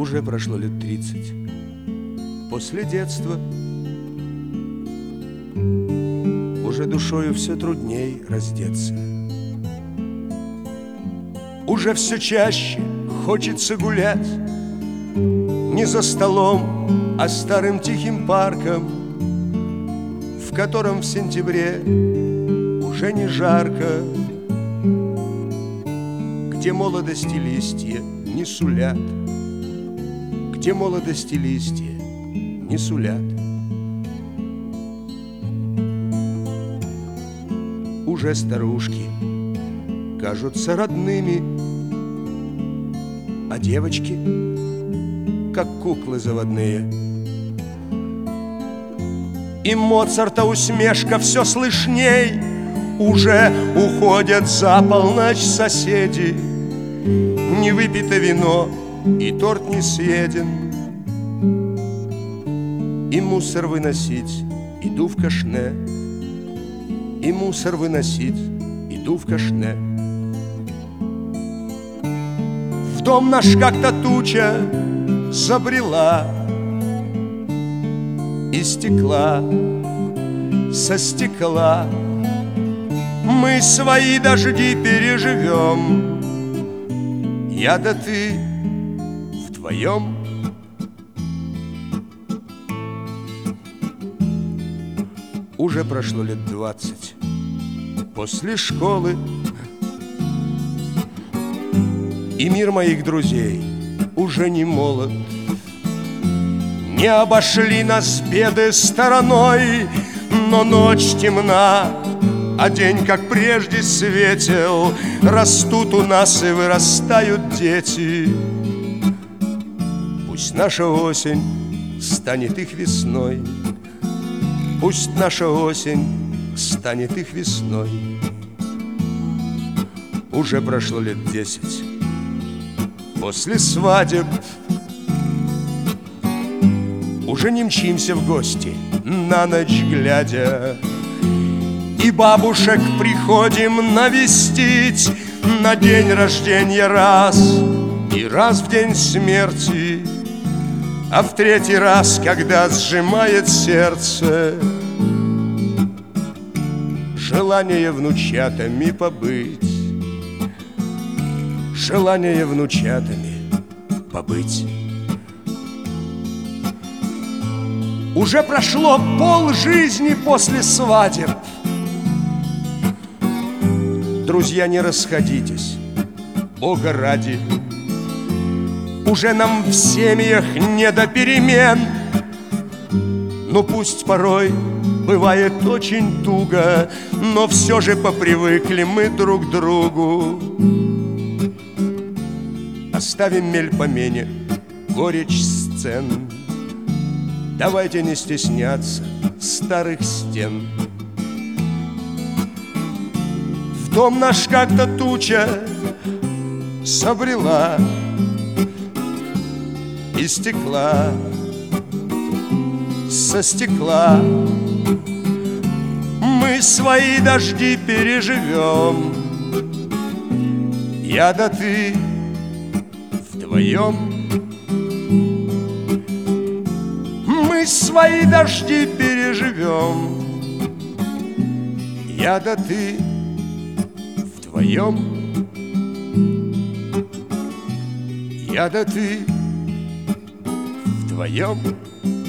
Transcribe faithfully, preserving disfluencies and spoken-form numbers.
Уже прошло лет тридцать после детства. Уже душою все трудней раздеться. Уже все чаще хочется гулять не за столом, а старым тихим парком, в котором в сентябре уже не жарко, где молодости листья не сулят, где молодости листья не сулят. Уже старушки кажутся родными, а девочки как куклы заводные. И Моцарта усмешка все слышней. Уже уходят за полночь соседи. Не выпито вино, и торт не съеден. И мусор выносить иду в кашне. И мусор выносить иду в кашне. В дом наш как-то туча забрела, и стекла, со стекла мы свои дожди переживем. Я да ты вдвоем. Уже прошло лет двадцать после школы, и мир моих друзей уже не молод. Не обошли нас беды стороной, но ночь темна, а день, как прежде, светел. Растут у нас и вырастают дети. Пусть наша осень станет их весной. Пусть наша осень станет их весной. Уже прошло лет десять после свадеб. Уже не мчимся в гости, на ночь глядя, и бабушек приходим навестить на день рождения раз, и раз в день смерти, а в третий раз, когда сжимает сердце желание внучатами побыть, желание внучатами побыть. Уже прошло пол жизни после свадеб. Друзья, не расходитесь, Бога ради. Уже нам в семьях не до перемен. Ну пусть порой бывает очень туго, но все же попривыкли мы друг к другу. Оставим мельпомене горечь сцен. Давайте не стесняться старых стен. В дом наш как-то туча забрела, и стекла, со стекла мы свои дожди переживем. Я да ты вдвоем. Мы свои дожди переживем. Я да ты вдвоем. Я да ты вдвоем.